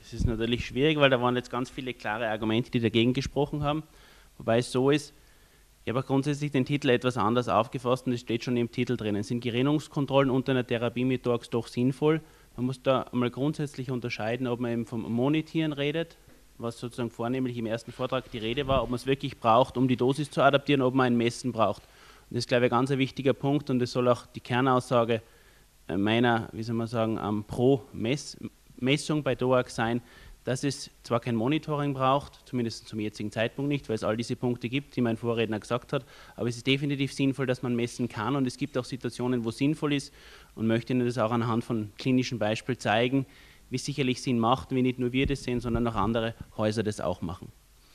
Das ist natürlich schwierig, weil da waren jetzt ganz viele klare Argumente, die dagegen gesprochen haben. Wobei es so ist, ich habe grundsätzlich den Titel etwas anders aufgefasst und es steht schon im Titel drinnen. Sind Gerinnungskontrollen unter einer Therapie mit Torx doch sinnvoll? Man muss da einmal grundsätzlich unterscheiden, ob man eben vom Monitieren redet, was sozusagen vornehmlich im ersten Vortrag die Rede war, ob man es wirklich braucht, um die Dosis zu adaptieren, ob man ein Messen braucht. Und das ist, glaube ich, ein ganz wichtiger Punkt und das soll auch die Kernaussage meiner, wie soll man sagen, Pro-Messung bei DOAC sein, dass es zwar kein Monitoring braucht, zumindest zum jetzigen Zeitpunkt nicht, weil es all diese Punkte gibt, die mein Vorredner gesagt hat, aber es ist definitiv sinnvoll, dass man messen kann und es gibt auch Situationen, wo es sinnvoll ist und möchte Ihnen das auch anhand von klinischen Beispielen zeigen, wie es sicherlich Sinn macht, wie nicht nur wir das sehen, sondern auch andere Häuser das auch machen.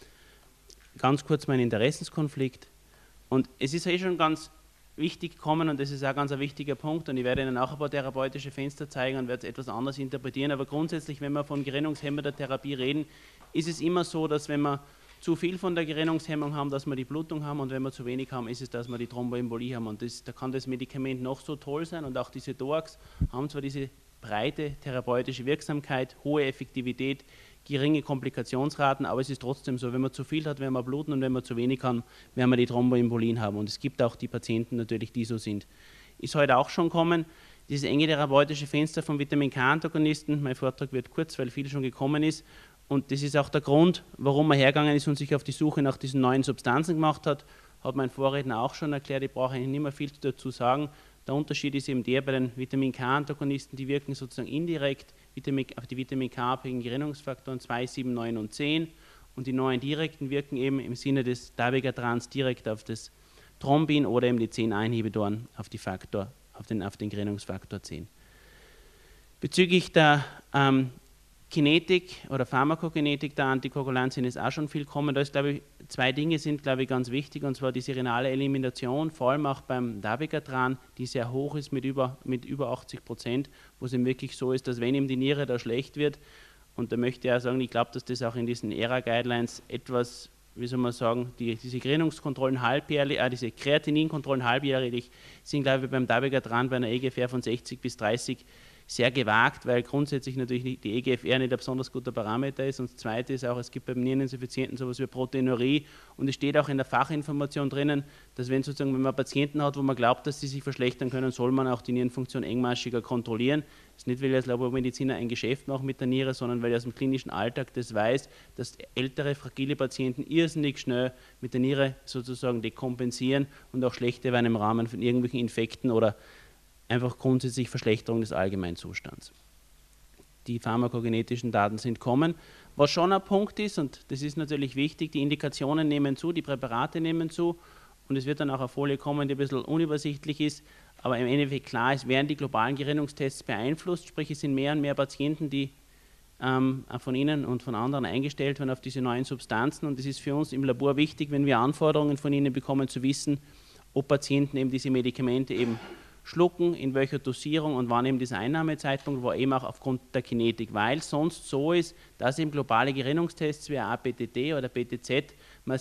Ganz kurz mein Interessenskonflikt und es ist schon ganz wichtig gekommen und das ist auch ganz ein wichtiger Punkt und ich werde Ihnen auch ein paar therapeutische Fenster zeigen und werde es etwas anders interpretieren, aber grundsätzlich, wenn wir von gerinnungshemmender Therapie reden, ist es immer so, dass wenn wir zu viel von der Gerinnungshemmung haben, dass wir die Blutung haben und wenn wir zu wenig haben, ist es, dass wir die Thromboembolie haben und da kann das Medikament noch so toll sein und auch diese DOACs haben zwar diese breite therapeutische Wirksamkeit, hohe Effektivität, geringe Komplikationsraten, aber es ist trotzdem so, wenn man zu viel hat, werden wir bluten und wenn man zu wenig kann, werden wir die Thromboembolien haben und es gibt auch die Patienten natürlich, die so sind. Ist heute auch schon kommen, dieses enge therapeutische Fenster von Vitamin-K-Antagonisten, mein Vortrag wird kurz, weil viel schon gekommen ist und das ist auch der Grund, warum man hergegangen ist und sich auf die Suche nach diesen neuen Substanzen gemacht hat mein Vorredner auch schon erklärt, ich brauche eigentlich nicht mehr viel dazu sagen. Der Unterschied ist eben der, bei den Vitamin-K-Antagonisten, die wirken sozusagen indirekt auf die Vitamin-K-abhängigen Gerinnungsfaktoren 2, 7, 9 und 10 und die neuen direkten wirken eben im Sinne des Dabigatrans direkt auf das Thrombin oder eben die 10A-Inhibitoren auf den Gerinnungsfaktor 10. Bezüglich der Kinetik oder Pharmakokinetik der Antikoagulanzien ist auch schon viel gekommen. Da ist, glaube ich, zwei Dinge sind, glaube ich, ganz wichtig, und zwar diese renale Elimination, vor allem auch beim Dabigatran, die sehr hoch ist mit über 80%, wo es eben wirklich so ist, dass wenn ihm die Niere da schlecht wird, und da möchte ich auch sagen, ich glaube, dass das auch in diesen ERA-Guidelines etwas, wie soll man sagen, diese Gerinnungskontrollen halbjährlich, diese Kreatininkontrollen halbjährlich sind, glaube ich, beim Dabigatran bei einer EGFR von 60 bis 30 sehr gewagt, weil grundsätzlich natürlich die EGFR nicht ein besonders guter Parameter ist. Und das Zweite ist auch, es gibt beim Niereninsuffizienten sowas wie Proteinurie und es steht auch in der Fachinformation drinnen, dass wenn man Patienten hat, wo man glaubt, dass sie sich verschlechtern können, soll man auch die Nierenfunktion engmaschiger kontrollieren. Das ist nicht, weil ich als Labormediziner ein Geschäft mache mit der Niere, sondern weil ich aus dem klinischen Alltag das weiß, dass ältere, fragile Patienten irrsinnig schnell mit der Niere sozusagen dekompensieren und auch schlechter werden im Rahmen von irgendwelchen Infekten oder einfach grundsätzlich Verschlechterung des Allgemeinzustands. Die pharmakogenetischen Daten sind kommen. Was schon ein Punkt ist, und das ist natürlich wichtig, die Indikationen nehmen zu, die Präparate nehmen zu und es wird dann auch eine Folie kommen, die ein bisschen unübersichtlich ist, aber im Endeffekt klar ist, werden die globalen Gerinnungstests beeinflusst, sprich es sind mehr und mehr Patienten, die von Ihnen und von anderen eingestellt werden auf diese neuen Substanzen und es ist für uns im Labor wichtig, wenn wir Anforderungen von Ihnen bekommen, zu wissen, ob Patienten eben diese Medikamente eben schlucken, in welcher Dosierung und wann eben dieser Einnahmezeitpunkt war, eben auch aufgrund der Kinetik, weil sonst so ist, dass eben globale Gerinnungstests wie APTT oder PTZ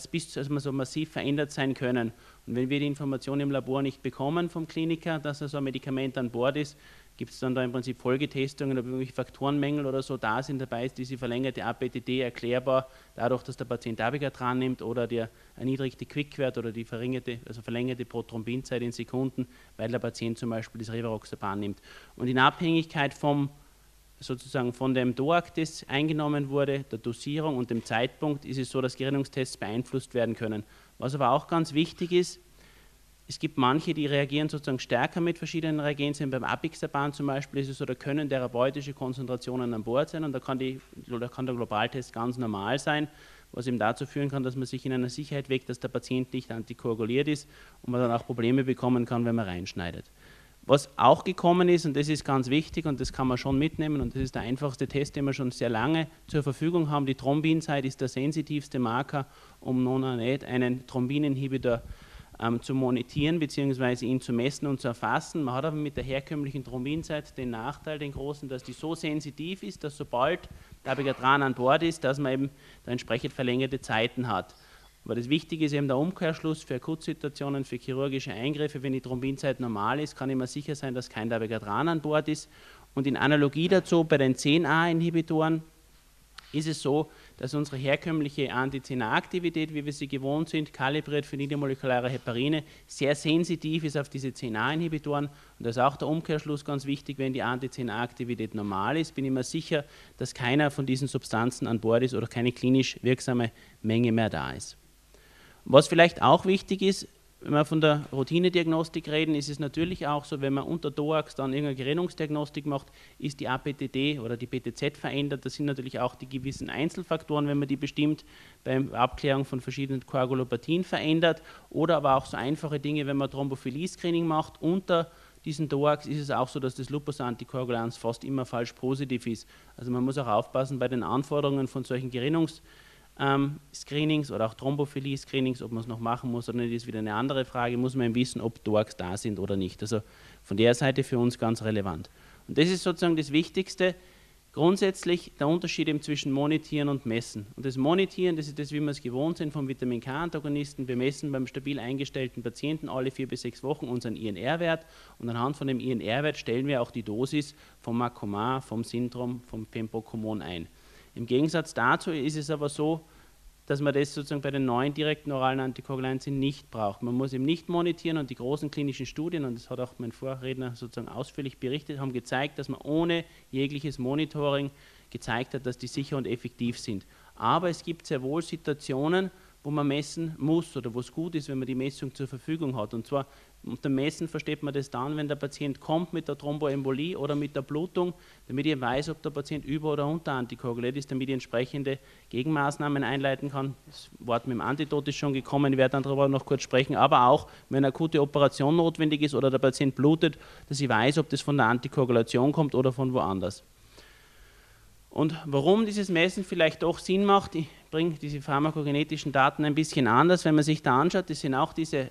so massiv verändert sein können. Und wenn wir die Information im Labor nicht bekommen vom Kliniker, dass so ein Medikament an Bord ist, gibt es dann da im Prinzip Folgetestungen, ob irgendwelche Faktorenmängel oder so da sind. Dabei ist diese verlängerte APTT erklärbar dadurch, dass der Patient Dabigatran nimmt oder der erniedrigte Quickwert oder die verlängerte Prothrombinzeit in Sekunden, weil der Patient zum Beispiel das Rivaroxaban nimmt. Und in Abhängigkeit sozusagen von dem DOAC, das eingenommen wurde, der Dosierung und dem Zeitpunkt, ist es so, dass Gerinnungstests beeinflusst werden können. Was aber auch ganz wichtig ist, es gibt manche, die reagieren sozusagen stärker mit verschiedenen Reagenzien. Beim Apixaban zum Beispiel ist es so, da können therapeutische Konzentrationen an Bord sein und da kann der Globaltest ganz normal sein, was eben dazu führen kann, dass man sich in einer Sicherheit wägt, dass der Patient nicht antikoaguliert ist und man dann auch Probleme bekommen kann, wenn man reinschneidet. Was auch gekommen ist, und das ist ganz wichtig und das kann man schon mitnehmen und das ist der einfachste Test, den wir schon sehr lange zur Verfügung haben, die Thrombinzeit ist der sensitivste Marker, um einen Thrombin-Inhibitor zu monitieren bzw. ihn zu messen und zu erfassen. Man hat aber mit der herkömmlichen Thrombinzeit den Nachteil, den großen, dass die so sensitiv ist, dass sobald Dabigatran an Bord ist, dass man eben da entsprechend verlängerte Zeiten hat. Aber das Wichtige ist eben der Umkehrschluss für Akutsituationen, für chirurgische Eingriffe. Wenn die Thrombinzeit normal ist, kann ich mir sicher sein, dass kein Dabigatran an Bord ist. Und in Analogie dazu bei den 10A-Inhibitoren ist es so, dass unsere herkömmliche Anti-CNA-Aktivität, wie wir sie gewohnt sind, kalibriert für niedermolekulare Heparine, sehr sensitiv ist auf diese CNA-Inhibitoren. Und da ist auch der Umkehrschluss ganz wichtig, wenn die Anti-CNA-Aktivität normal ist, bin ich mir sicher, dass keiner von diesen Substanzen an Bord ist oder keine klinisch wirksame Menge mehr da ist. Was vielleicht auch wichtig ist, wenn wir von der Routinediagnostik reden, ist es natürlich auch so, wenn man unter Thorax dann irgendeine Gerinnungsdiagnostik macht, ist die APTT oder die PTZ verändert. Das sind natürlich auch die gewissen Einzelfaktoren, wenn man die bestimmt bei der Abklärung von verschiedenen Koagulopathien verändert. Oder aber auch so einfache Dinge, wenn man Thrombophilie-Screening macht unter diesen Thorax, ist es auch so, dass das Lupus-Antikoagulans fast immer falsch positiv ist. Also man muss auch aufpassen bei den Anforderungen von solchen Screenings oder auch Thrombophilie-Screenings, ob man es noch machen muss oder nicht, ist wieder eine andere Frage, muss man wissen, ob Thorax da sind oder nicht. Also von der Seite für uns ganz relevant. Und das ist sozusagen das Wichtigste, grundsätzlich der Unterschied eben zwischen Monitieren und Messen. Und das Monitieren, das ist das, wie wir es gewohnt sind vom Vitamin K-Antagonisten. Wir messen beim stabil eingestellten Patienten alle 4 bis 6 Wochen unseren INR-Wert und anhand von dem INR-Wert stellen wir auch die Dosis vom Macomar, vom Syndrom, vom Pempocomon ein. Im Gegensatz dazu ist es aber so, dass man das sozusagen bei den neuen direkten oralen Antikoagulantien nicht braucht. Man muss eben nicht monitieren und die großen klinischen Studien, und das hat auch mein Vorredner sozusagen ausführlich berichtet, haben gezeigt, dass man ohne jegliches Monitoring gezeigt hat, dass die sicher und effektiv sind. Aber es gibt sehr wohl Situationen, wo man messen muss oder wo es gut ist, wenn man die Messung zur Verfügung hat. Und zwar unter Messen versteht man das dann, wenn der Patient kommt mit der Thromboembolie oder mit der Blutung, damit ich weiß, ob der Patient über- oder unterantikoaguliert ist, damit ich entsprechende Gegenmaßnahmen einleiten kann. Das Wort mit dem Antidot ist schon gekommen, ich werde dann darüber noch kurz sprechen, aber auch, wenn eine akute Operation notwendig ist oder der Patient blutet, dass ich weiß, ob das von der Antikoagulation kommt oder von woanders. Und warum dieses Messen vielleicht doch Sinn macht, ich bringe diese pharmakogenetischen Daten ein bisschen anders, wenn man sich da anschaut, das sind auch diese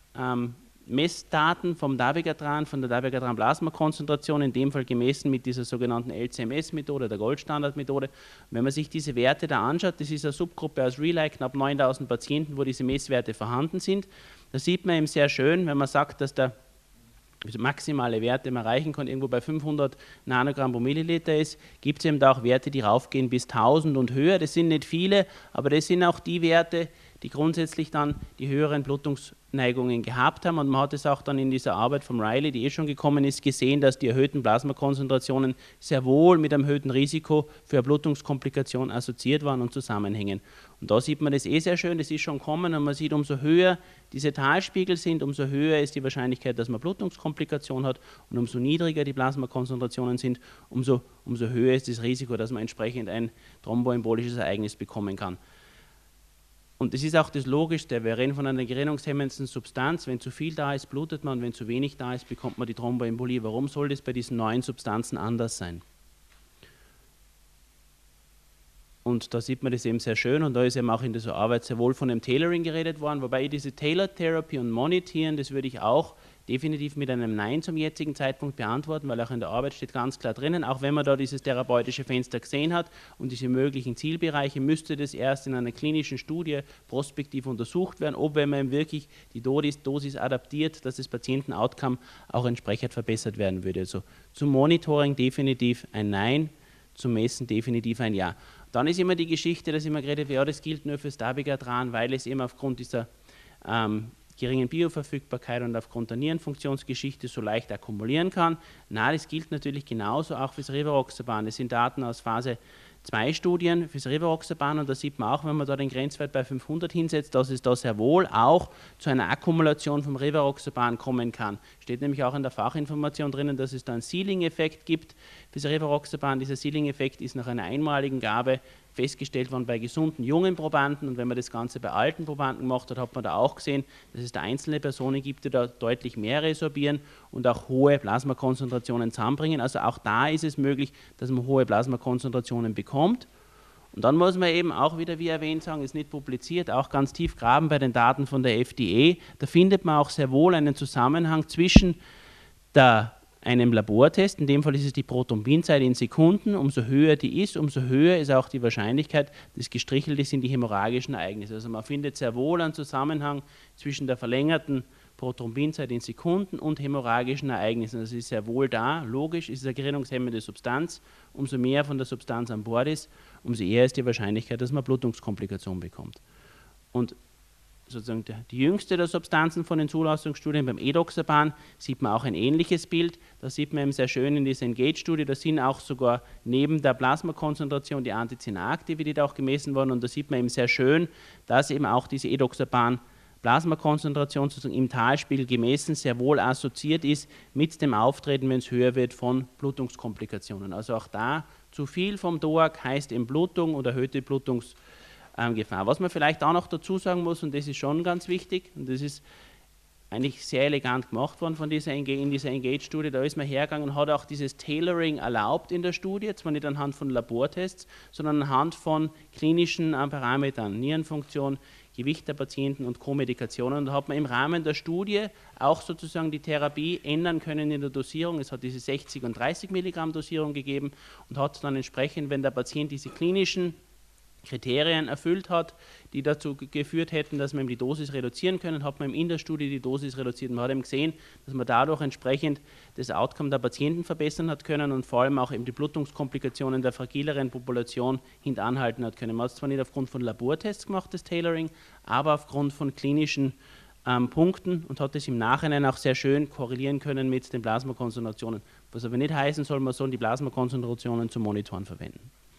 Messdaten vom Dabigatran, von der Dabigatran-Plasmakonzentration, in dem Fall gemessen mit dieser sogenannten LCMS-Methode, der Goldstandard-Methode. Wenn man sich diese Werte da anschaut, das ist eine Subgruppe aus Relay, knapp 9000 Patienten, wo diese Messwerte vorhanden sind. Da sieht man eben sehr schön, wenn man sagt, dass der maximale Wert, den man erreichen kann, irgendwo bei 500 Nanogramm pro Milliliter ist, gibt es eben da auch Werte, die raufgehen bis 1000 und höher. Das sind nicht viele, aber das sind auch die Werte, die grundsätzlich dann die höheren Blutungsneigungen gehabt haben. Und man hat es auch dann in dieser Arbeit von Riley, die schon gekommen ist, gesehen, dass die erhöhten Plasmakonzentrationen sehr wohl mit einem erhöhten Risiko für eine Blutungskomplikation assoziiert waren und zusammenhängen. Und da sieht man das sehr schön, das ist schon kommen und man sieht, umso höher diese Talspiegel sind, umso höher ist die Wahrscheinlichkeit, dass man Blutungskomplikation hat und umso niedriger die Plasmakonzentrationen sind, umso höher ist das Risiko, dass man entsprechend ein thromboembolisches Ereignis bekommen kann. Und das ist auch das Logischste, wir reden von einer gerinnungshemmenden Substanz, wenn zu viel da ist, blutet man, wenn zu wenig da ist, bekommt man die Thromboembolie. Warum soll das bei diesen neuen Substanzen anders sein? Und da sieht man das eben sehr schön und da ist eben auch in dieser Arbeit sehr wohl von dem Tailoring geredet worden, wobei diese Tailored Therapy und Monitieren, das würde ich auch definitiv mit einem Nein zum jetzigen Zeitpunkt beantworten, weil auch in der Arbeit steht ganz klar drinnen, auch wenn man da dieses therapeutische Fenster gesehen hat und diese möglichen Zielbereiche, müsste das erst in einer klinischen Studie prospektiv untersucht werden, ob wenn man wirklich die Dosis adaptiert, dass das Patienten-Outcome auch entsprechend verbessert werden würde. Also zum Monitoring definitiv ein Nein, zum Messen definitiv ein Ja. Dann ist immer die Geschichte, dass immer geredet wird, ja, das gilt nur fürs Dabigatran, weil es eben aufgrund dieser geringen Bioverfügbarkeit und aufgrund der Nierenfunktionsgeschichte so leicht akkumulieren kann. Na, das gilt natürlich genauso auch fürs Rivaroxaban. Das sind Daten aus Phase 2 Studien fürs Rivaroxaban und da sieht man auch, wenn man da den Grenzwert bei 500 hinsetzt, dass es da sehr wohl auch zu einer Akkumulation vom Rivaroxaban kommen kann. Steht nämlich auch in der Fachinformation drinnen, dass es da einen Ceiling-Effekt gibt fürs Rivaroxaban. Dieser Ceiling-Effekt ist nach einer einmaligen Gabe festgestellt worden bei gesunden jungen Probanden und wenn man das Ganze bei alten Probanden gemacht hat, hat man da auch gesehen, dass es da einzelne Personen gibt, die da deutlich mehr resorbieren und auch hohe Plasmakonzentrationen zusammenbringen. Also auch da ist es möglich, dass man hohe Plasmakonzentrationen bekommt. Und dann muss man eben auch wieder, wie erwähnt, sagen, ist nicht publiziert, auch ganz tief graben bei den Daten von der FDA. Da findet man auch sehr wohl einen Zusammenhang zwischen einem Labortest, in dem Fall ist es die Prothrombinzeit in Sekunden, umso höher die ist, umso höher ist auch die Wahrscheinlichkeit, dass gestrichelt ist in die hämorrhagischen Ereignisse. Also man findet sehr wohl einen Zusammenhang zwischen der verlängerten pro Thrombinzeit in Sekunden und hämorrhagischen Ereignissen. Das ist sehr wohl da, logisch, ist eine gerinnungshemmende Substanz. Umso mehr von der Substanz an Bord ist, umso eher ist die Wahrscheinlichkeit, dass man Blutungskomplikationen bekommt. Und sozusagen die jüngste der Substanzen von den Zulassungsstudien, beim Edoxaban, sieht man auch ein ähnliches Bild. Da sieht man eben sehr schön in dieser Engage-Studie, da sind auch sogar neben der Plasmakonzentration die Antizynar-Aktivität auch gemessen worden und da sieht man eben sehr schön, dass eben auch diese Edoxaban-Plasmakonzentration sozusagen im Talspiegel gemessen sehr wohl assoziiert ist mit dem Auftreten, wenn es höher wird, von Blutungskomplikationen. Also auch da, zu viel vom DOAC heißt eben Blutung oder erhöhte Blutungsgefahr. Was man vielleicht auch noch dazu sagen muss, und das ist schon ganz wichtig, und das ist eigentlich sehr elegant gemacht worden in dieser Engage-Studie, da ist man hergegangen und hat auch dieses Tailoring erlaubt in der Studie, zwar nicht anhand von Labortests, sondern anhand von klinischen Parametern, Nierenfunktion, Gewicht der Patienten und Co-Medikationen. Und da hat man im Rahmen der Studie auch sozusagen die Therapie ändern können in der Dosierung. Es hat diese 60 und 30 Milligramm Dosierung gegeben und hat dann entsprechend, wenn der Patient diese klinischen Kriterien erfüllt hat, die dazu geführt hätten, dass man eben die Dosis reduzieren können, hat man in der Studie die Dosis reduziert. Man hat eben gesehen, dass man dadurch entsprechend das Outcome der Patienten verbessern hat können und vor allem auch eben die Blutungskomplikationen der fragileren Population hintanhalten hat können. Man hat es zwar nicht aufgrund von Labortests gemacht, das Tailoring, aber aufgrund von klinischen Punkten und hat es im Nachhinein auch sehr schön korrelieren können mit den Plasmakonzentrationen. Was aber nicht heißen soll, man soll die Plasmakonzentrationen zum Monitoren verwenden.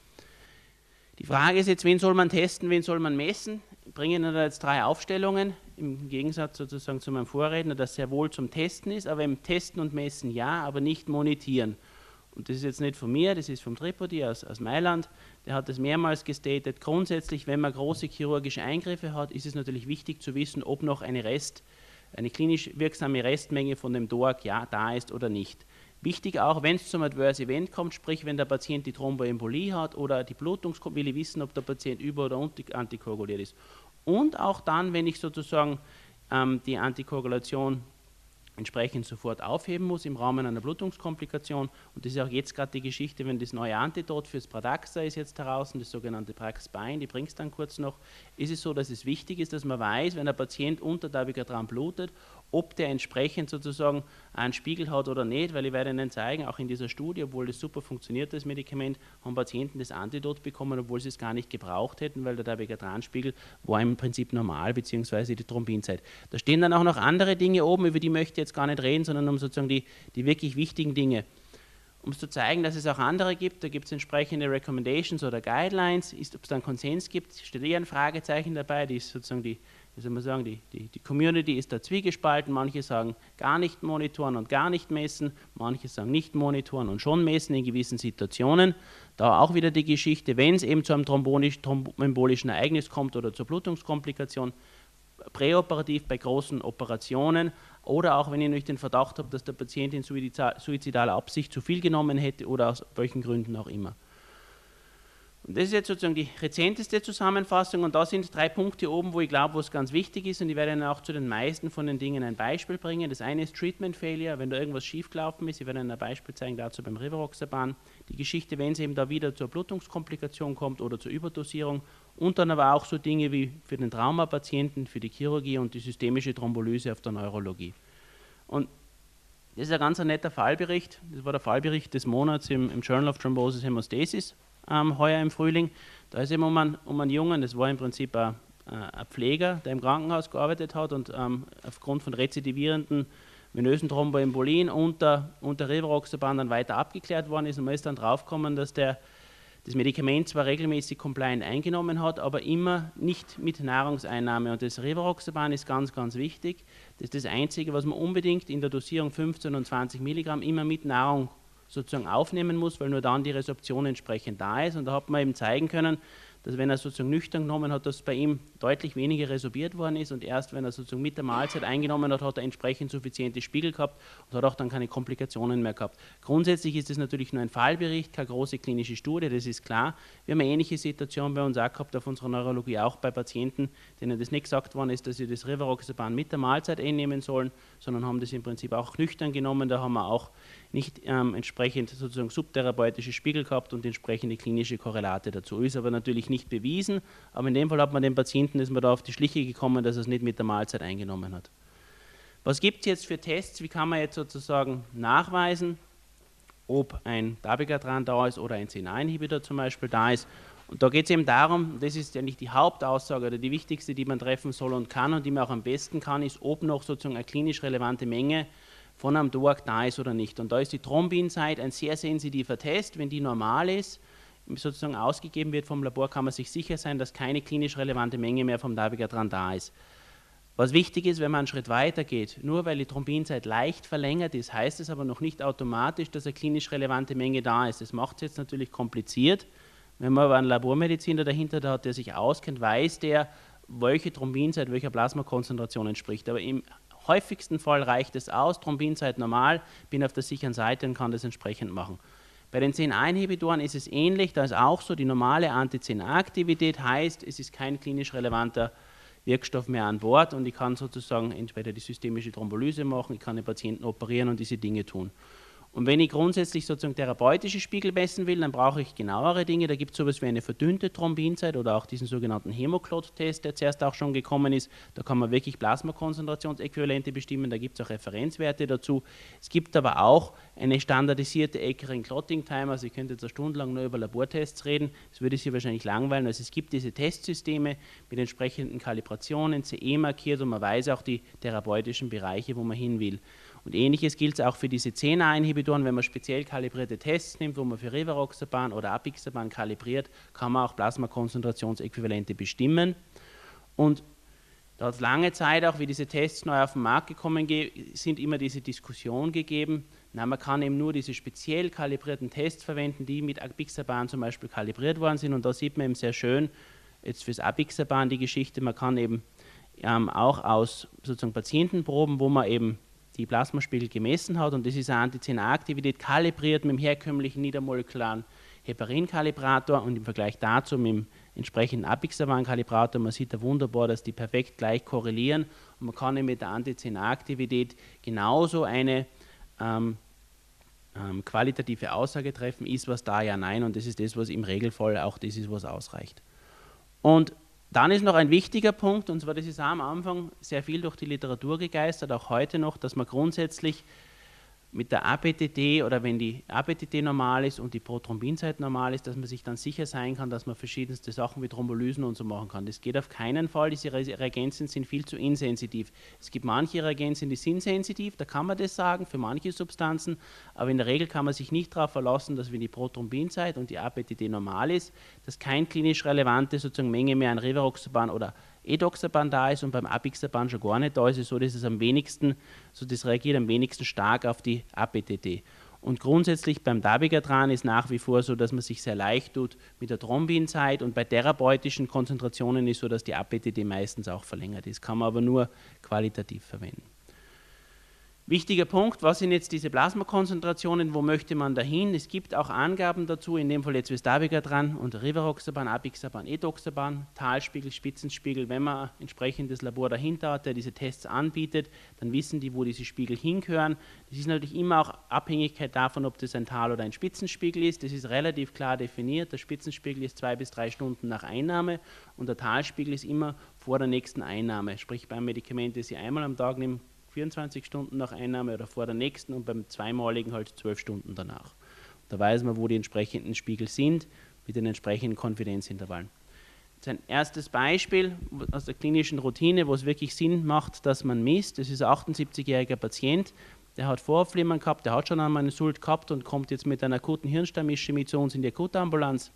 Die Frage ist jetzt, wen soll man testen, wen soll man messen? Ich bringe Ihnen da jetzt 3 Aufstellungen, im Gegensatz sozusagen zu meinem Vorredner, das sehr wohl zum Testen ist, aber im Testen und Messen ja, aber nicht monitieren. Und das ist jetzt nicht von mir, das ist vom Tripodi aus Mailand, der hat das mehrmals gestatet. Grundsätzlich, wenn man große chirurgische Eingriffe hat, ist es natürlich wichtig zu wissen, ob noch eine klinisch wirksame Restmenge von dem DOAC da ist oder nicht. Wichtig auch, wenn es zum Adverse Event kommt, sprich wenn der Patient die Thromboembolie hat oder die Blutung, will ich wissen, ob der Patient über- oder antikoaguliert ist. Und auch dann, wenn ich sozusagen die Antikoagulation entsprechend sofort aufheben muss im Rahmen einer Blutungskomplikation. Und das ist auch jetzt gerade die Geschichte, wenn das neue Antidot fürs Pradaxa ist jetzt heraus, das sogenannte Praxbein, die bringt es dann kurz noch, ist es so, dass es wichtig ist, dass man weiß, wenn der Patient unter Dabigatran blutet, ob der entsprechend sozusagen einen Spiegel hat oder nicht, weil ich werde Ihnen zeigen, auch in dieser Studie, obwohl das super funktioniert, das Medikament, haben Patienten das Antidot bekommen, obwohl sie es gar nicht gebraucht hätten, weil der Dabigatran-Spiegel war im Prinzip normal, beziehungsweise die Thrombinzeit. Da stehen dann auch noch andere Dinge oben, über die möchte ich jetzt gar nicht reden, sondern um sozusagen die wirklich wichtigen Dinge. Um es zu zeigen, dass es auch andere gibt, da gibt es entsprechende Recommendations oder Guidelines, ob es dann Konsens gibt, steht ein Fragezeichen dabei, die ist sozusagen die Community ist da zwiegespalten, manche sagen gar nicht monitoren und gar nicht messen, manche sagen nicht monitoren und schon messen in gewissen Situationen. Da auch wieder die Geschichte, wenn es eben zu einem thromboembolischen Ereignis kommt oder zur Blutungskomplikation, präoperativ bei großen Operationen oder auch wenn ich nicht den Verdacht habe, dass der Patient in suizidaler Absicht zu viel genommen hätte oder aus welchen Gründen auch immer. Und das ist jetzt sozusagen die rezenteste Zusammenfassung und da sind 3 Punkte oben, wo ich glaube, wo es ganz wichtig ist und ich werde Ihnen auch zu den meisten von den Dingen ein Beispiel bringen. Das eine ist Treatment Failure, wenn da irgendwas schiefgelaufen ist, ich werde Ihnen ein Beispiel zeigen dazu beim Rivaroxaban. Die Geschichte, wenn es eben da wieder zur Blutungskomplikation kommt oder zur Überdosierung und dann aber auch so Dinge wie für den Traumapatienten, für die Chirurgie und die systemische Thrombolyse auf der Neurologie. Und das ist ein ganz netter Fallbericht, das war der Fallbericht des Monats im Journal of Thrombosis Hämostasis. Heuer im Frühling, da ist eben um einen Jungen, das war im Prinzip ein Pfleger, der im Krankenhaus gearbeitet hat und aufgrund von rezidivierenden venösen Thromboembolien unter Rivaroxaban dann weiter abgeklärt worden ist und man ist dann draufgekommen, dass der das Medikament zwar regelmäßig compliant eingenommen hat, aber immer nicht mit Nahrungseinnahme und das Rivaroxaban ist ganz, ganz wichtig. Das ist das Einzige, was man unbedingt in der Dosierung 15 und 20 Milligramm immer mit Nahrung sozusagen aufnehmen muss, weil nur dann die Resorption entsprechend da ist. Und da hat man eben zeigen können, dass wenn er sozusagen nüchtern genommen hat, dass bei ihm deutlich weniger resorbiert worden ist und erst wenn er sozusagen mit der Mahlzeit eingenommen hat, hat er entsprechend suffiziente Spiegel gehabt und hat auch dann keine Komplikationen mehr gehabt. Grundsätzlich ist es natürlich nur ein Fallbericht, keine große klinische Studie, das ist klar. Wir haben eine ähnliche Situation bei uns auch gehabt auf unserer Neurologie, auch bei Patienten, denen das nicht gesagt worden ist, dass sie das Rivaroxaban mit der Mahlzeit einnehmen sollen, sondern haben das im Prinzip auch nüchtern genommen. Da haben wir auch nicht entsprechend sozusagen subtherapeutische Spiegel gehabt und entsprechende klinische Korrelate dazu. Ist aber natürlich nicht bewiesen, aber in dem Fall hat man den Patienten, ist man da auf die Schliche gekommen, dass er es nicht mit der Mahlzeit eingenommen hat. Was gibt es jetzt für Tests? Wie kann man jetzt sozusagen nachweisen, ob ein Dabigatran da ist oder ein CNA-Inhibitor zum Beispiel da ist? Und da geht es eben darum, das ist eigentlich die Hauptaussage oder die wichtigste, die man treffen soll und kann und die man auch am besten kann, ist, ob noch sozusagen eine klinisch relevante Menge von einem DOAC da ist oder nicht. Und da ist die Thrombinzeit ein sehr sensitiver Test. Wenn die normal ist, sozusagen ausgegeben wird vom Labor, kann man sich sicher sein, dass keine klinisch relevante Menge mehr vom Dabigatran da ist. Was wichtig ist, wenn man einen Schritt weiter geht, nur weil die Thrombinzeit leicht verlängert ist, heißt es aber noch nicht automatisch, dass eine klinisch relevante Menge da ist. Das macht es jetzt natürlich kompliziert. Wenn man aber einen Labormediziner dahinter hat, der sich auskennt, weiß der, welche Thrombinzeit, welcher Plasmakonzentration entspricht. Aber im häufigsten Fall reicht es aus, Thrombinzeit normal, bin auf der sicheren Seite und kann das entsprechend machen. Bei den CNA-Inhibitoren ist es ähnlich, da ist auch so, die normale Anti-CNA-Aktivität heißt, es ist kein klinisch relevanter Wirkstoff mehr an Bord und ich kann sozusagen entweder die systemische Thrombolyse machen, ich kann den Patienten operieren und diese Dinge tun. Und wenn ich grundsätzlich sozusagen therapeutische Spiegel messen will, dann brauche ich genauere Dinge. Da gibt es sowas wie eine verdünnte Thrombinzeit oder auch diesen sogenannten Hämoclot-Test, der zuerst auch schon gekommen ist. Da kann man wirklich Plasmakonzentrationsäquivalente bestimmen, da gibt es auch Referenzwerte dazu. Es gibt aber auch eine standardisierte Ekering Clotting Time, also ich könnte jetzt eine Stunde lang nur über Labortests reden, das würde Sie wahrscheinlich langweilen. Also es gibt diese Testsysteme mit entsprechenden Kalibrationen, CE markiert und man weiß auch die therapeutischen Bereiche, wo man hin will. Und Ähnliches gilt auch für diese CNA-Inhibitoren, wenn man speziell kalibrierte Tests nimmt, wo man für Rivaroxaban oder Apixaban kalibriert, kann man auch Plasmakonzentrationsäquivalente bestimmen. Und da hat es lange Zeit, auch wie diese Tests neu auf den Markt gekommen sind, immer diese Diskussion gegeben, na, man kann eben nur diese speziell kalibrierten Tests verwenden, die mit Apixaban zum Beispiel kalibriert worden sind. Und da sieht man eben sehr schön, jetzt fürs Apixaban die Geschichte, man kann eben auch aus sozusagen Patientenproben, wo man eben die Plasmaspiegel gemessen hat und das ist eine Anti-CNA-Aktivität kalibriert mit dem herkömmlichen niedermolekularen Heparin-Kalibrator und im Vergleich dazu mit dem entsprechenden Apixaban-Kalibrator, man sieht da wunderbar, dass die perfekt gleich korrelieren und man kann mit der Anti-CNA-Aktivität genauso eine qualitative Aussage treffen, ist was da, ja, nein, und das ist das, was im Regelfall auch das ist, was ausreicht. Und dann ist noch ein wichtiger Punkt, und zwar, das ist auch am Anfang sehr viel durch die Literatur gegeistert, auch heute noch, dass man grundsätzlich mit der APTT oder wenn die APTT normal ist und die Prothrombinzeit normal ist, dass man sich dann sicher sein kann, dass man verschiedenste Sachen wie Thrombolysen und so machen kann. Das geht auf keinen Fall, diese Reagenzien sind viel zu insensitiv. Es gibt manche Reagenzien, die sind sensitiv, da kann man das sagen, für manche Substanzen, aber in der Regel kann man sich nicht darauf verlassen, dass wenn die Prothrombinzeit und die APTT normal ist, dass keine klinisch relevante sozusagen Menge mehr an Rivaroxaban oder Edoxaban da ist und beim Apixaban schon gar nicht da ist, es so, dass es am wenigsten, so das reagiert am wenigsten stark auf die APTT. Und grundsätzlich beim Dabigatran ist nach wie vor so, dass man sich sehr leicht tut mit der Thrombinzeit und bei therapeutischen Konzentrationen ist so, dass die APTT meistens auch verlängert ist, kann man aber nur qualitativ verwenden. Wichtiger Punkt, was sind jetzt diese Plasmakonzentrationen, wo möchte man dahin? Es gibt auch Angaben dazu, in dem Fall jetzt Dabigatran und Rivaroxaban, Apixaban, Edoxaban, Talspiegel, Spitzenspiegel. Wenn man ein entsprechendes Labor dahinter hat, der diese Tests anbietet, dann wissen die, wo diese Spiegel hingehören. Das ist natürlich immer auch Abhängigkeit davon, ob das ein Tal- oder ein Spitzenspiegel ist. Das ist relativ klar definiert. Der Spitzenspiegel ist 2 bis 3 Stunden nach Einnahme und der Talspiegel ist immer vor der nächsten Einnahme. Sprich, beim Medikament, das ich einmal am Tag nehme, 24 Stunden nach Einnahme oder vor der nächsten und beim zweimaligen halt 12 Stunden danach. Da weiß man, wo die entsprechenden Spiegel sind, mit den entsprechenden Konfidenzintervallen. Jetzt ein erstes Beispiel aus der klinischen Routine, wo es wirklich Sinn macht, dass man misst. Das ist ein 78-jähriger Patient, der hat Vorflimmern gehabt, der hat schon einmal einen Insult gehabt und kommt jetzt mit einer akuten Hirnstamm-Ischämie zu uns in die Akutambulanz,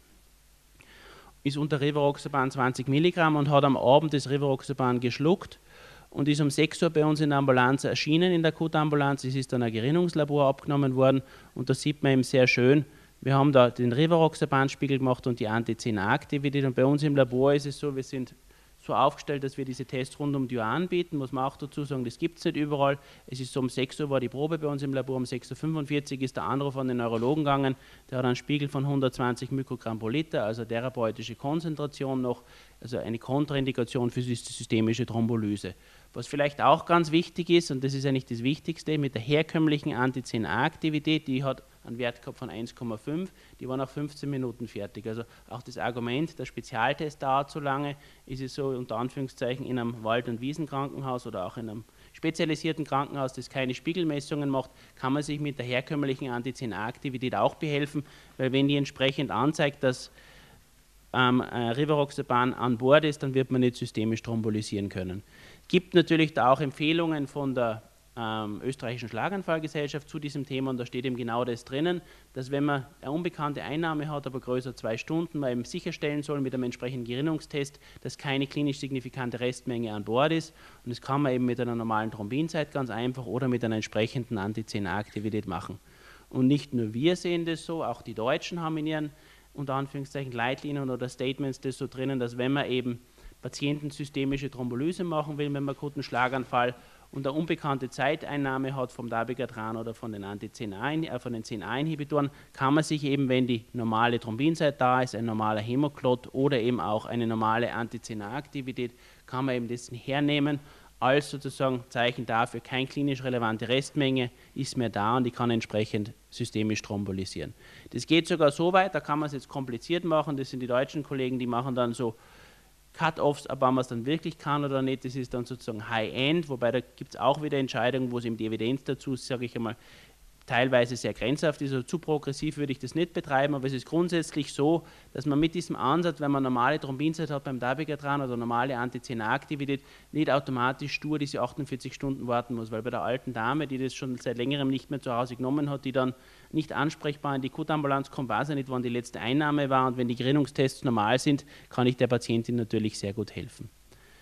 ist unter Rivaroxaban 20 Milligramm und hat am Abend das Rivaroxaban geschluckt und ist um 6 Uhr bei uns in der Ambulanz erschienen, in der Akutambulanz. Es ist dann ein Gerinnungslabor abgenommen worden und da sieht man eben sehr schön, wir haben da den Rivaroxaban-Spiegel gemacht und die Anti-CNA-Aktivität und bei uns im Labor ist es so, wir sind so aufgestellt, dass wir diese Tests rund um die Uhr anbieten, muss man auch dazu sagen, das gibt es nicht überall. Es ist so, um 6 Uhr war die Probe bei uns im Labor, um 6.45 Uhr ist der Anruf an den Neurologen gegangen, der hat einen Spiegel von 120 Mikrogramm pro Liter, also therapeutische Konzentration noch, also eine Kontraindikation für die systemische Thrombolyse. Was vielleicht auch ganz wichtig ist, und das ist eigentlich das Wichtigste, mit der herkömmlichen Anti-CNA-Aktivität, die hat einen Wert gehabt von 1,5, die war nach 15 Minuten fertig. Also auch das Argument, der Spezialtest dauert so lange, ist es so unter Anführungszeichen in einem Wald- und Wiesenkrankenhaus oder auch in einem spezialisierten Krankenhaus, das keine Spiegelmessungen macht, kann man sich mit der herkömmlichen Anti-10A-Aktivität auch behelfen, weil wenn die entsprechend anzeigt, dass Rivaroxaban an Bord ist, dann wird man nicht systemisch thrombolysieren können. Es gibt natürlich da auch Empfehlungen von der österreichischen Schlaganfallgesellschaft zu diesem Thema und da steht eben genau das drinnen, dass wenn man eine unbekannte Einnahme hat, aber größer 2 Stunden, man eben sicherstellen soll mit einem entsprechenden Gerinnungstest, dass keine klinisch signifikante Restmenge an Bord ist und das kann man eben mit einer normalen Thrombinzeit ganz einfach oder mit einer entsprechenden Anti-10A-Aktivität machen. Und nicht nur wir sehen das so, auch die Deutschen haben in ihren unter Anführungszeichen Leitlinien oder Statements das so drinnen, dass wenn man eben Patienten systemische Thrombolyse machen will mit einem akuten Schlaganfall und eine unbekannte Zeiteinnahme hat vom Dabigatran oder von den Anti-10A-Inhibitoren, kann man sich eben, wenn die normale Thrombinzeit da ist, ein normaler Hämoklot oder eben auch eine normale Anti-10A-Aktivität, kann man eben das hernehmen als sozusagen Zeichen dafür, keine klinisch relevante Restmenge ist mehr da und ich kann entsprechend systemisch thrombolysieren. Das geht sogar so weit, da kann man es jetzt kompliziert machen, das sind die deutschen Kollegen, die machen dann so Cut-Offs, ab wann man es dann wirklich kann oder nicht, das ist dann sozusagen High-End, wobei da gibt es auch wieder Entscheidungen, wo es eben die Evidenz dazu, sage ich einmal, teilweise sehr grenzhaft ist, also zu progressiv würde ich das nicht betreiben, aber es ist grundsätzlich so, dass man mit diesem Ansatz, wenn man normale Thrombinzeit hat beim Dabigatran oder normale Anti-10A-Aktivität, nicht automatisch stur diese 48 Stunden warten muss, weil bei der alten Dame, die das schon seit längerem nicht mehr zu Hause genommen hat, die dann nicht ansprechbar in die Akutambulanz kommt, weiß ja nicht, wann die letzte Einnahme war und wenn die Gerinnungstests normal sind, kann ich der Patientin natürlich sehr gut helfen.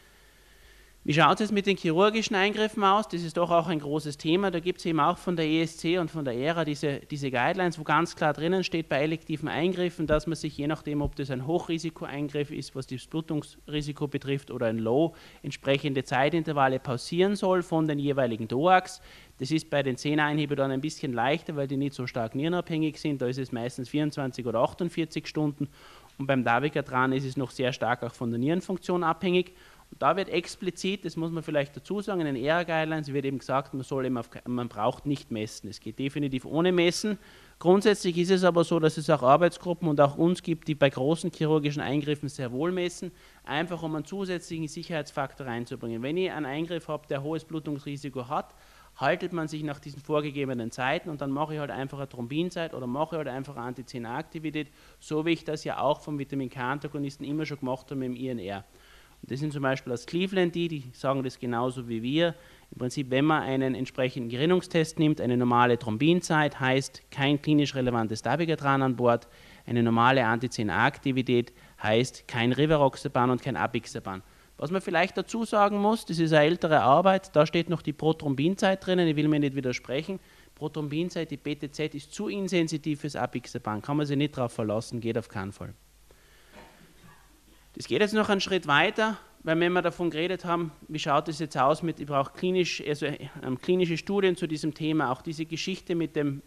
Wie schaut es mit den chirurgischen Eingriffen aus? Das ist doch auch ein großes Thema. Da gibt es eben auch von der ESC und von der ERA diese Guidelines, wo ganz klar drinnen steht bei elektiven Eingriffen, dass man sich je nachdem, ob das ein Hochrisiko-Eingriff ist, was das Blutungsrisiko betrifft, oder ein Low, entsprechende Zeitintervalle pausieren soll von den jeweiligen DOACs. Das ist bei den 10A-Inhibitoren ein bisschen leichter, weil die nicht so stark nierenabhängig sind. Da ist es meistens 24 oder 48 Stunden. Und beim Dabigatran ist es noch sehr stark auch von der Nierenfunktion abhängig. Und da wird explizit, das muss man vielleicht dazu sagen, in den ERA-Guidelines wird eben gesagt, man braucht nicht messen. Es geht definitiv ohne Messen. Grundsätzlich ist es aber so, dass es auch Arbeitsgruppen und auch uns gibt, die bei großen chirurgischen Eingriffen sehr wohl messen, einfach um einen zusätzlichen Sicherheitsfaktor reinzubringen. Wenn ich einen Eingriff habe, der hohes Blutungsrisiko hat, haltet man sich nach diesen vorgegebenen Zeiten und dann mache ich halt einfach eine Thrombinzeit oder mache ich halt einfach eine Anti-10A-Aktivität, so wie ich das ja auch vom Vitamin-K-Antagonisten immer schon gemacht habe mit dem INR. Und das sind zum Beispiel aus Cleveland die sagen das genauso wie wir. Im Prinzip, wenn man einen entsprechenden Gerinnungstest nimmt, eine normale Thrombinzeit heißt kein klinisch relevantes Dabigatran an Bord, eine normale Anti-10A-Aktivität heißt kein Rivaroxaban und kein Apixaban. Was man vielleicht dazu sagen muss, das ist eine ältere Arbeit, da steht noch die Prothrombinzeit drinnen, ich will mir nicht widersprechen. Prothrombinzeit, die BTZ, ist zu insensitiv fürs Apixaban, kann man sich nicht darauf verlassen, geht auf keinen Fall. Das geht jetzt noch einen Schritt weiter, weil wenn wir davon geredet haben, wie schaut es jetzt aus mit, ich brauche klinische Studien zu diesem Thema, auch diese Geschichte mit den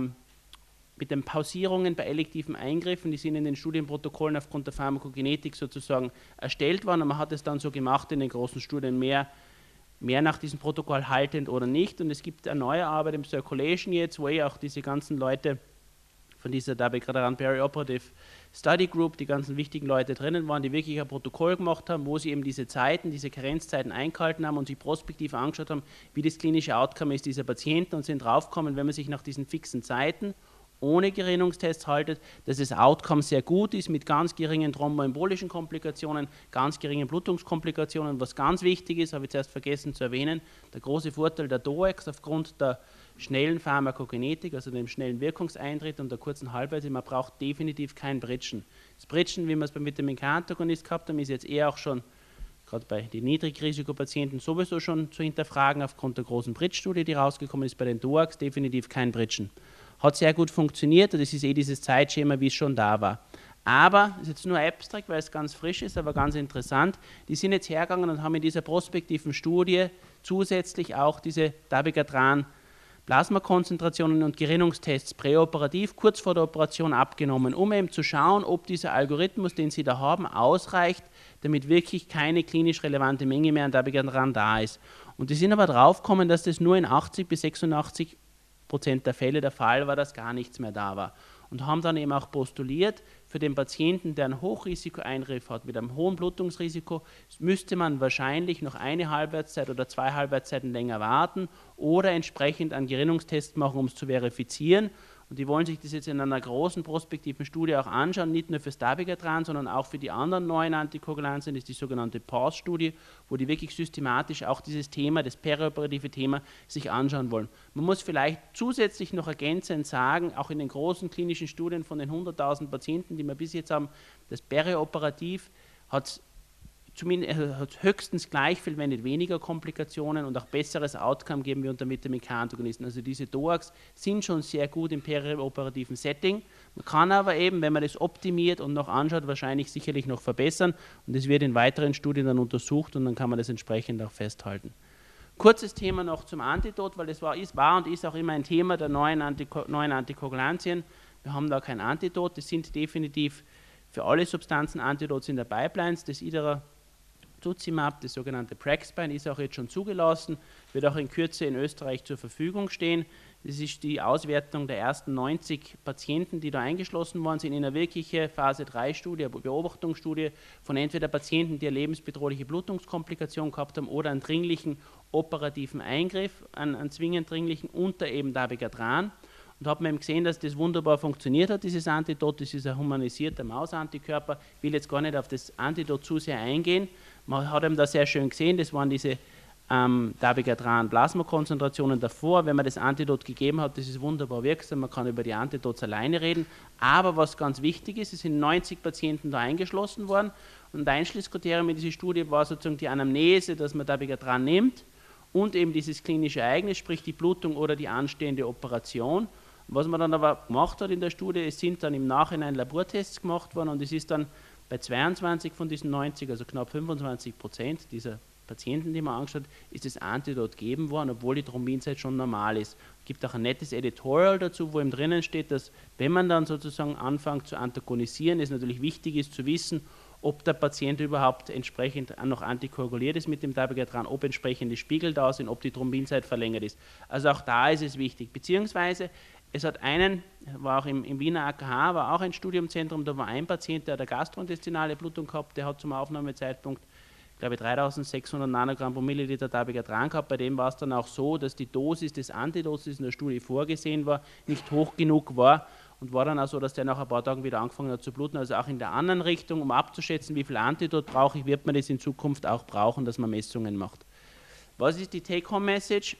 Pausierungen bei elektiven Eingriffen, die sind in den Studienprotokollen aufgrund der Pharmakogenetik sozusagen erstellt worden und man hat es dann so gemacht in den großen Studien, mehr nach diesem Protokoll haltend oder nicht, und es gibt eine neue Arbeit im Circulation jetzt, wo auch diese ganzen Leute von dieser Dabigatran Perioperative Study Group, die ganzen wichtigen Leute drinnen waren, die wirklich ein Protokoll gemacht haben, wo sie eben diese Zeiten, diese Karenzzeiten eingehalten haben und sich prospektiv angeschaut haben, wie das klinische Outcome ist dieser Patienten und sind draufgekommen, wenn man sich nach diesen fixen Zeiten ohne Gerinnungstests haltet, dass das Outcome sehr gut ist mit ganz geringen thromboembolischen Komplikationen, ganz geringen Blutungskomplikationen. Was ganz wichtig ist, habe ich zuerst vergessen zu erwähnen, der große Vorteil der DOACs aufgrund der schnellen Pharmakokinetik, also dem schnellen Wirkungseintritt und der kurzen Halbweise, man braucht definitiv kein Bridgen. Das Bridgen, wie wir es beim Vitamin-K-Antagonist gehabt haben, ist jetzt eher auch schon, gerade bei den Niedrigrisikopatienten, sowieso schon zu hinterfragen, aufgrund der großen Bridge-Studie, die rausgekommen ist, bei den DOACs definitiv kein Bridgen. Hat sehr gut funktioniert und das ist dieses Zeitschema, wie es schon da war. Aber, das ist jetzt nur abstrakt, weil es ganz frisch ist, aber ganz interessant, die sind jetzt hergegangen und haben in dieser prospektiven Studie zusätzlich auch diese Dabigatran Plasmakonzentrationen und Gerinnungstests präoperativ kurz vor der Operation abgenommen, um eben zu schauen, ob dieser Algorithmus, den sie da haben, ausreicht, damit wirklich keine klinisch relevante Menge mehr an Dabigatran da ist. Und die sind aber draufgekommen, dass das nur in 80 bis 86% der Fälle der Fall war, dass gar nichts mehr da war. Und haben dann eben auch postuliert, für den Patienten, der einen Hochrisikoeingriff hat, mit einem hohen Blutungsrisiko, müsste man wahrscheinlich noch eine Halbwertszeit oder 2 Halbwertszeiten länger warten oder entsprechend einen Gerinnungstest machen, um es zu verifizieren. Und die wollen sich das jetzt in einer großen prospektiven Studie auch anschauen, nicht nur für das Dabigatran, sondern auch für die anderen neuen Antikoagulantien. Das ist die sogenannte PAUSE-Studie, wo die wirklich systematisch auch dieses Thema, das perioperative Thema, sich anschauen wollen. Man muss vielleicht zusätzlich noch ergänzend sagen, auch in den großen klinischen Studien von den 100.000 Patienten, die wir bis jetzt haben, das perioperativ hat höchstens gleich viel, wenn nicht weniger Komplikationen und auch besseres Outcome geben wir unter Vitamin K-Antagonisten. Also diese DOACs sind schon sehr gut im perioperativen Setting. Man kann aber eben, wenn man das optimiert und noch anschaut, wahrscheinlich sicherlich noch verbessern und das wird in weiteren Studien dann untersucht und dann kann man das entsprechend auch festhalten. Kurzes Thema noch zum Antidot, weil das war und ist auch immer ein Thema der neuen Antikoagulantien. Wir haben da kein Antidot, das sind definitiv für alle Substanzen Antidots in der Pipelines, das Idarucimab, das sogenannte Praxpine, ist auch jetzt schon zugelassen, wird auch in Kürze in Österreich zur Verfügung stehen. Das ist die Auswertung der ersten 90 Patienten, die da eingeschlossen worden sind in eine wirkliche Phase 3-Studie, eine Beobachtungsstudie von entweder Patienten, die eine lebensbedrohliche Blutungskomplikation gehabt haben oder einen dringlichen operativen Eingriff, einen zwingend dringlichen unter eben Dabigatran. Und hat man eben gesehen, dass das wunderbar funktioniert hat, dieses Antidot. Das ist ein humanisierter Mausantikörper. Ich will jetzt gar nicht auf das Antidot zu sehr eingehen. Man hat eben da sehr schön gesehen, das waren diese Dabigatran-Plasmakonzentrationen davor. Wenn man das Antidot gegeben hat, das ist wunderbar wirksam. Man kann über die Antidots alleine reden. Aber was ganz wichtig ist, es sind 90 Patienten da eingeschlossen worden. Und ein Einschlusskriterium in dieser Studie war sozusagen die Anamnese, dass man Dabigatran nimmt und eben dieses klinische Ereignis, sprich die Blutung oder die anstehende Operation. Was man dann aber gemacht hat in der Studie, es sind dann im Nachhinein Labortests gemacht worden und es ist dann bei 22 von diesen 90, also knapp 25% dieser Patienten, die man angeschaut hat, ist das Antidot gegeben worden, obwohl die Thrombinzeit schon normal ist. Es gibt auch ein nettes Editorial dazu, wo eben drinnen steht, dass wenn man dann sozusagen anfängt zu antagonisieren, es natürlich wichtig ist zu wissen, ob der Patient überhaupt entsprechend noch antikoaguliert ist mit dem Dabigatran, ob entsprechende Spiegel da sind, ob die Thrombinzeit verlängert ist. Also auch da ist es wichtig. Beziehungsweise es hat war auch im Wiener AKH, war auch ein Studiumzentrum, da war ein Patient, der hat eine gastrointestinale Blutung gehabt, der hat zum Aufnahmezeitpunkt, glaube ich, 3600 Nanogramm pro Milliliter Dabigatran gehabt. Bei dem war es dann auch so, dass die Dosis des Antidots, das in der Studie vorgesehen war, nicht hoch genug war und war dann auch so, dass der nach ein paar Tagen wieder angefangen hat zu bluten. Also auch in der anderen Richtung, um abzuschätzen, wie viel Antidot brauche ich, wird man das in Zukunft auch brauchen, dass man Messungen macht. Was ist die Take-Home-Message?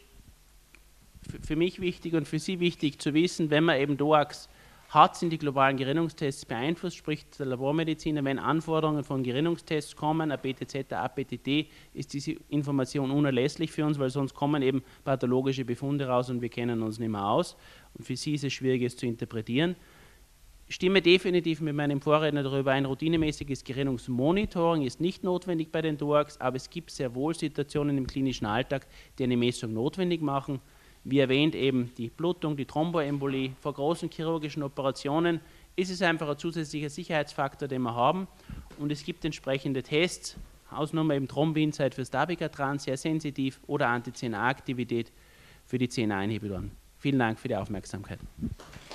Für mich wichtig und für Sie wichtig zu wissen, wenn man eben DOACs hat, sind die globalen Gerinnungstests beeinflusst, sprich der Labormediziner, wenn Anforderungen von Gerinnungstests kommen, ein BTZ, ein APTT, ist diese Information unerlässlich für uns, weil sonst kommen eben pathologische Befunde raus und wir kennen uns nicht mehr aus. Und für Sie ist es schwierig, es zu interpretieren. Ich stimme definitiv mit meinem Vorredner darüber ein, routinemäßiges Gerinnungsmonitoring ist nicht notwendig bei den DOACs, aber es gibt sehr wohl Situationen im klinischen Alltag, die eine Messung notwendig machen. Wie erwähnt, eben die Blutung, die Thromboembolie. Vor großen chirurgischen Operationen ist es einfach ein zusätzlicher Sicherheitsfaktor, den wir haben. Und es gibt entsprechende Tests, Hausnummer eben Thrombinzeit fürs Dabigatran, sehr sensitiv, oder Anti-10A-Aktivität für die 10A-Inhibitoren. Vielen Dank für die Aufmerksamkeit.